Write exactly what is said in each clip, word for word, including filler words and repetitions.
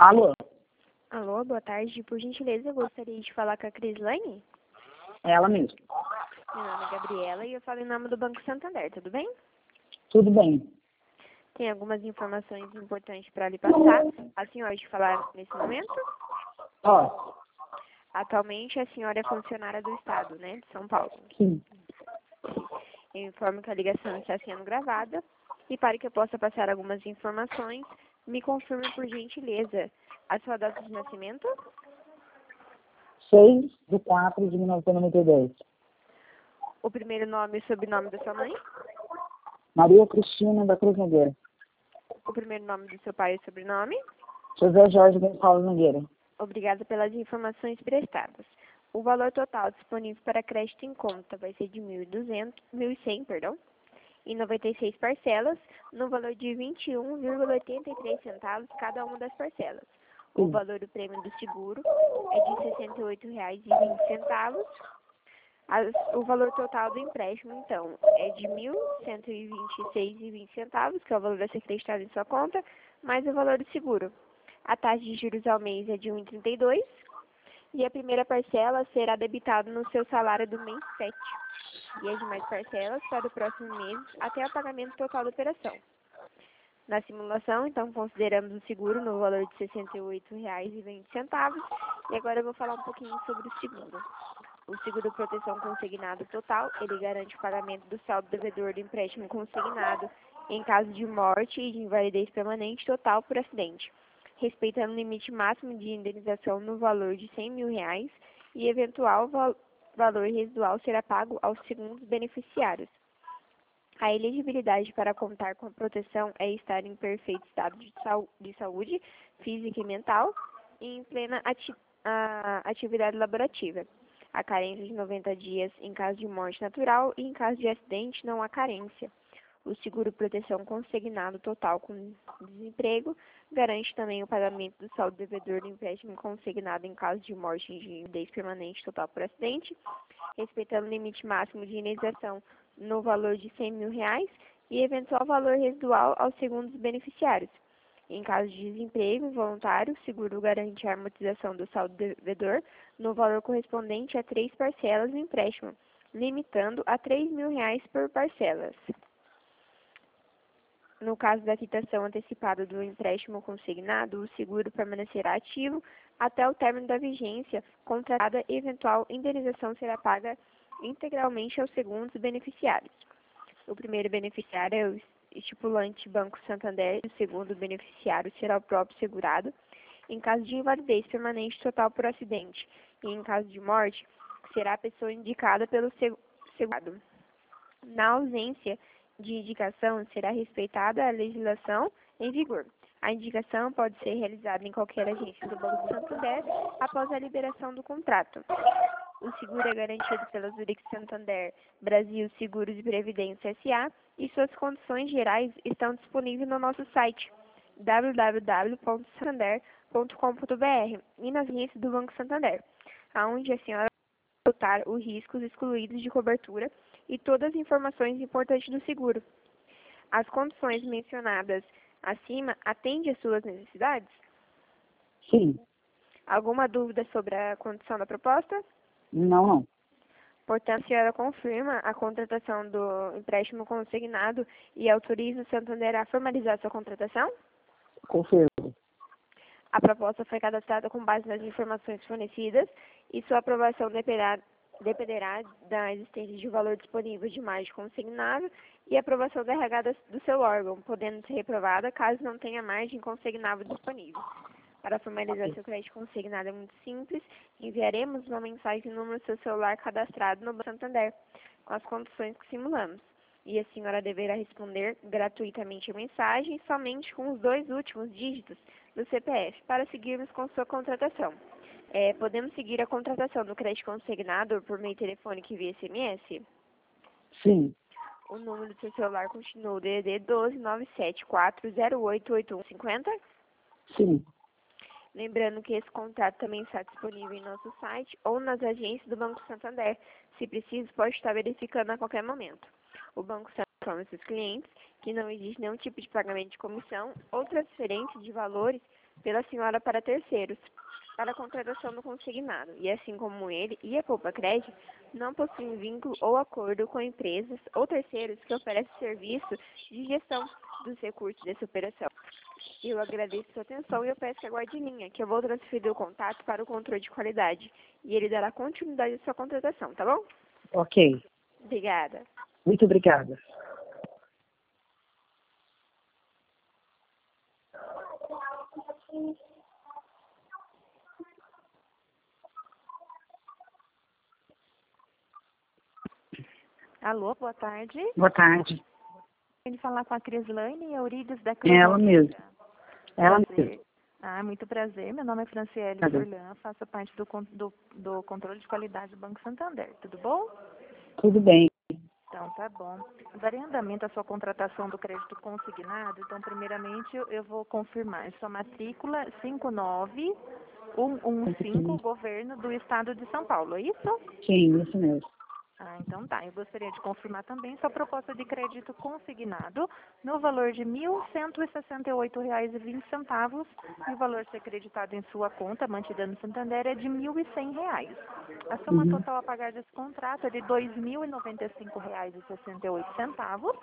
Alô, Alô, boa tarde. Por gentileza, eu gostaria de falar com a Crislane. é ela mesmo. Meu nome é Gabriela e eu falo em nome do Banco Santander, tudo bem? Tudo bem? Tem algumas informações importantes para lhe passar. A senhora de falar nesse momento? Ó, Atualmente, a senhora é funcionária do Estado, né, de São Paulo. sim. Eu informo que a ligação está sendo gravada e para que eu possa passar algumas informações, me confirme por gentileza a sua data de nascimento, seis de quatro de mil novecentos e noventa e dois. o primeiro nome e sobrenome da sua mãe, Maria Cristina da Cruz Nogueira. o primeiro nome do seu pai e sobrenome. José Jorge Gonçalves Nogueira. Obrigada pelas informações prestadas. O valor total disponível para crédito em conta vai ser de mil e duzentos, mil e cem, perdão, em noventa e seis parcelas, no valor de vinte e um vírgula oitenta e três centavos cada uma das parcelas. O Sim. valor do prêmio do seguro é de sessenta e oito reais e vinte centavos. As- o valor total do empréstimo, então, é de mil cento e vinte e seis reais e vinte centavos, que é o valor a ser acreditado em sua conta, mais o valor do seguro. A taxa de juros ao mês é de um vírgula trinta e dois e a primeira parcela será debitada no seu salário do mês sete e as demais parcelas para o próximo mês até o pagamento total da operação. Na simulação, então, consideramos o seguro no valor de sessenta e oito reais e vinte centavos e agora eu vou falar um pouquinho sobre o seguro. O seguro proteção consignado total, ele garante o pagamento do saldo devedor do empréstimo consignado em caso de morte e de invalidez permanente total por acidente, respeitando o limite máximo de indenização no valor de cem mil reais e eventual val valor residual será pago aos segundos beneficiários. A elegibilidade para contar com a proteção é estar em perfeito estado de, sau de saúde física e mental e em plena ati a atividade laborativa. A carência de noventa dias em caso de morte natural e em caso de acidente não há carência. O seguro proteção consignado total com desemprego garante também o pagamento do saldo devedor do empréstimo consignado em caso de morte e de invalidez permanente total por acidente, respeitando o limite máximo de indenização no valor de cem mil reais e eventual valor residual aos segundos beneficiários. Em caso de desemprego involuntário, o seguro garante a amortização do saldo devedor no valor correspondente a três parcelas do empréstimo, limitando a três mil reais por parcelas. No caso da quitação antecipada do empréstimo consignado, o seguro permanecerá ativo até o término da vigência contratada e eventual indenização será paga integralmente aos segundos beneficiários. O primeiro beneficiário é o estipulante Banco Santander, e o segundo beneficiário será o próprio segurado. Em caso de invalidez permanente total por acidente e em caso de morte, será a pessoa indicada pelo segurado. Na ausência de indicação, será respeitada a legislação em vigor. A indicação pode ser realizada em qualquer agência do Banco Santander após a liberação do contrato. O seguro é garantido pela Zurich Santander Brasil Seguros e Previdência S A e suas condições gerais estão disponíveis no nosso site w w w ponto santander ponto com ponto b r e nas agências do Banco Santander, aonde a senhora vai notar os riscos excluídos de cobertura e todas as informações importantes do seguro. As condições mencionadas acima atendem às suas necessidades? Sim. Alguma dúvida sobre a condição da proposta? Não, não. Portanto, a senhora confirma a contratação do empréstimo consignado e autoriza o Santander a formalizar sua contratação? Confirmo. A proposta foi cadastrada com base nas informações fornecidas e sua aprovação dependerá, dependerá da existência de valor disponível de margem consignado e aprovação da R H do seu órgão, podendo ser reprovada caso não tenha margem consignável disponível. Para formalizar seu crédito consignado é muito simples, enviaremos uma mensagem no número do seu celular cadastrado no Banco Santander, com as condições que simulamos. E a senhora deverá responder gratuitamente a mensagem somente com os dois últimos dígitos do C P F para seguirmos com sua contratação. É, podemos seguir a contratação do crédito consignado por meio telefônico e via S M S? Sim. O número do seu celular continua o D D D doze nove sete quatro zero oito oito um cinco zero? Sim. Lembrando que esse contrato também está disponível em nosso site ou nas agências do Banco Santander. Se preciso, pode estar verificando a qualquer momento. O Banco Santander informa seus clientes que não existe nenhum tipo de pagamento de comissão ou transferência de valores pela senhora para terceiros, para a contratação do consignado, e assim como ele e a Poupa Crédito não possuem vínculo ou acordo com empresas ou terceiros que oferecem serviço de gestão dos recursos dessa operação. Eu agradeço sua atenção e eu peço que aguarde em linha, que eu vou transferir o contato para o controle de qualidade e ele dará continuidade à sua contratação, tá bom? Ok. Obrigada. Muito obrigada. Alô, boa tarde. Boa tarde. Ele falar com a Crislane Eurides da Ela mesmo. Ela Prazer. mesmo. Ah, muito prazer. Meu nome é Franciele Prazer. Furlan, faço parte do, con- do, do controle de qualidade do Banco Santander. Tudo bom? Tudo bem. Então, tá bom. Darei andamento à sua contratação do crédito consignado. Então, primeiramente, eu, eu vou confirmar. Sua matrícula cinco nove um um cinco, Governo do Estado de São Paulo, é isso? Sim, isso mesmo. Ah, então tá. Eu gostaria de confirmar também sua proposta de crédito consignado no valor de mil cento e sessenta e oito reais e vinte centavos e o valor a ser creditado em sua conta, mantida no Santander, é de mil e cem reais. A soma Uhum. total a pagar desse contrato é de dois mil e noventa e cinco reais e sessenta e oito centavos.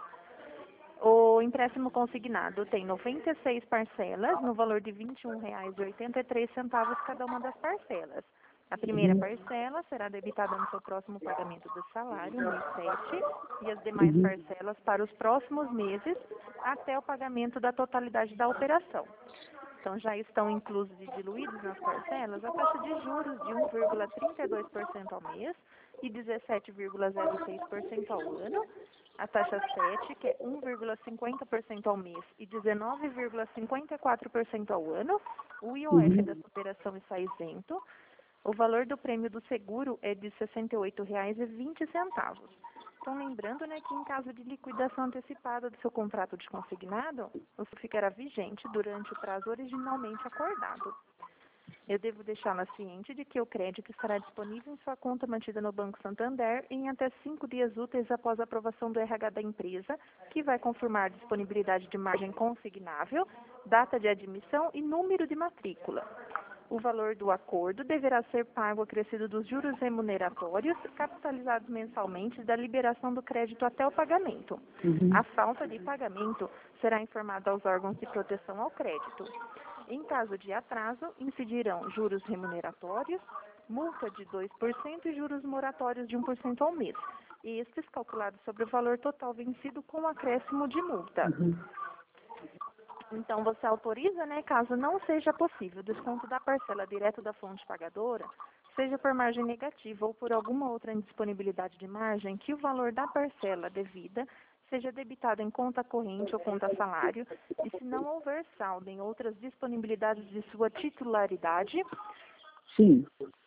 O empréstimo consignado tem noventa e seis parcelas no valor de vinte e um reais e oitenta e três centavos cada uma das parcelas. A primeira Uhum. parcela será debitada no seu próximo pagamento do salário, mês sete, e as demais Uhum. parcelas para os próximos meses até o pagamento da totalidade da operação. Então, já estão inclusos e diluídos nas parcelas a taxa de juros de um vírgula trinta e dois por cento ao mês e dezessete vírgula zero seis por cento ao ano, a taxa sete, que é um vírgula cinquenta por cento ao mês e dezenove vírgula cinquenta e quatro por cento ao ano, o I O F Uhum. dessa operação está isento, o valor do prêmio do seguro é de sessenta e oito reais e vinte centavos. Então, lembrando, né, que em caso de liquidação antecipada do seu contrato de consignado, o seu ficará vigente durante o prazo originalmente acordado. Eu devo deixá-la ciente de que o crédito estará disponível em sua conta mantida no Banco Santander em até cinco dias úteis após a aprovação do R H da empresa, que vai confirmar a disponibilidade de margem consignável, data de admissão e número de matrícula. O valor do acordo deverá ser pago acrescido dos juros remuneratórios, capitalizados mensalmente da liberação do crédito até o pagamento. Uhum. A falta de pagamento será informada aos órgãos de proteção ao crédito. Em caso de atraso, incidirão juros remuneratórios, multa de dois por cento e juros moratórios de um por cento ao mês, estes calculados sobre o valor total vencido com acréscimo de multa. Uhum. Então, você autoriza, né, caso não seja possível, o desconto da parcela direto da fonte pagadora, seja por margem negativa ou por alguma outra indisponibilidade de margem, que o valor da parcela devida seja debitado em conta corrente ou conta salário, e se não houver saldo em outras disponibilidades de sua titularidade, Sim.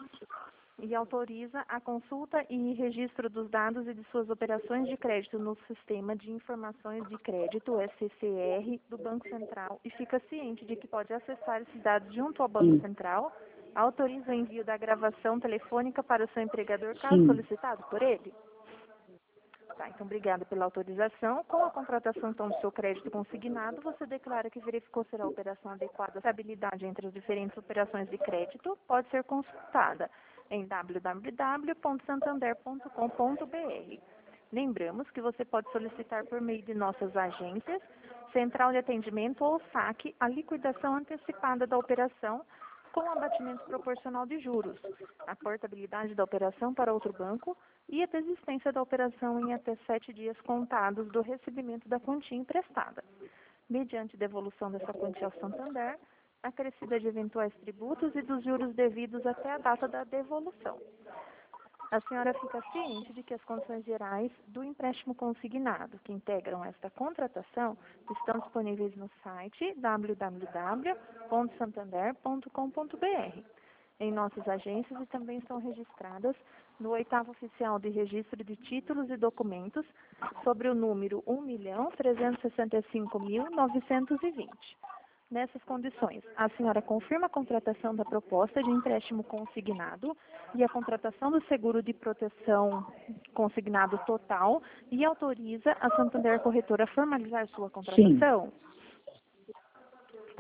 e autoriza a consulta e registro dos dados e de suas operações de crédito no Sistema de Informações de Crédito, S C R, do Banco Central, e fica ciente de que pode acessar esses dados junto ao Banco Sim. Central, autoriza o envio da gravação telefônica para o seu empregador, caso Sim. solicitado por ele. Tá, então, obrigada pela autorização. Com a contratação, então, do seu crédito consignado, você declara que verificou ser a operação adequada. A estabilidade entre as diferentes operações de crédito pode ser consultada em w w w ponto santander ponto com ponto b r. Lembramos que você pode solicitar por meio de nossas agências, central de atendimento ou saque, a liquidação antecipada da operação com abatimento proporcional de juros, a portabilidade da operação para outro banco e a desistência da operação em até sete dias contados do recebimento da quantia emprestada, mediante devolução dessa quantia ao Santander, acrescida de eventuais tributos e dos juros devidos até a data da devolução. A senhora fica ciente de que as condições gerais do empréstimo consignado que integram esta contratação estão disponíveis no site w w w ponto santander ponto com ponto b r, em nossas agências e também estão registradas no oitavo oficial de registro de títulos e documentos sobre o número um milhão trezentos e sessenta e cinco mil novecentos e vinte. Nessas condições, a senhora confirma a contratação da proposta de empréstimo consignado e a contratação do seguro de proteção consignado total e autoriza a Santander Corretora a formalizar sua contratação? Sim.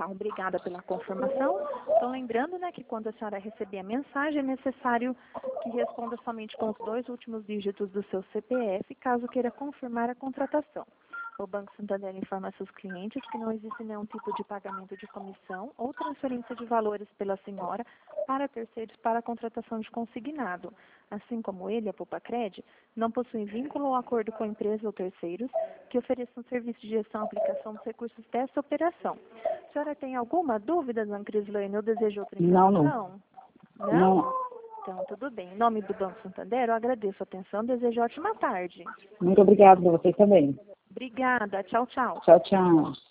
Tá, obrigada pela confirmação. Então, lembrando, né, que quando a senhora receber a mensagem, é necessário que responda somente com os dois últimos dígitos do seu C P F, caso queira confirmar a contratação. O Banco Santander informa a seus clientes que não existe nenhum tipo de pagamento de comissão ou transferência de valores pela senhora para terceiros para a contratação de consignado. Assim como ele, a Poupa-Cred, não possui vínculo ou acordo com empresa ou terceiros que ofereçam serviço de gestão e aplicação dos recursos dessa operação. A senhora tem alguma dúvida, dona Crislane, ou deseja outra informação? Não, não. Não? Não. Então, tudo bem. Em nome do Banco Santander, eu agradeço a atenção e desejo ótima tarde. Muito obrigada para vocês também. Obrigada. Tchau, tchau. Tchau, tchau.